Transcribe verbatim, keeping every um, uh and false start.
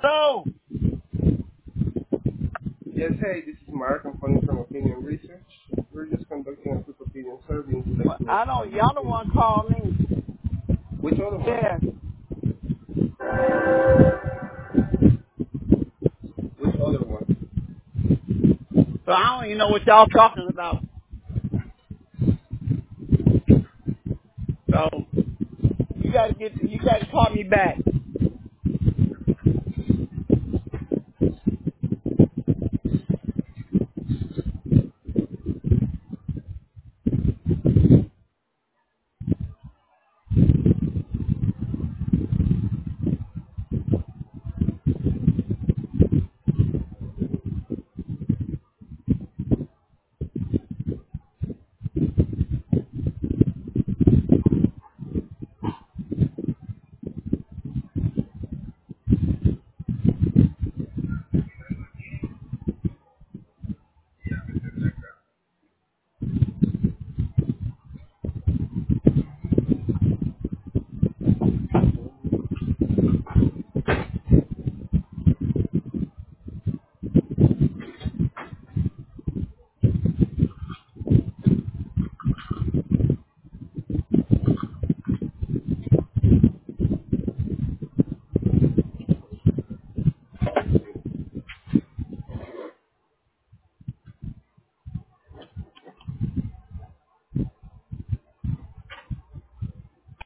So, Yes, hey, this is Mark. I'm calling from Opinion Research. We're just conducting a quick opinion survey and would like to I know don't, your y'all the one opinion. call me. Which other one? Yeah. Which other one? So I don't even know what y'all talking about. So, you gotta get, you gotta call me back.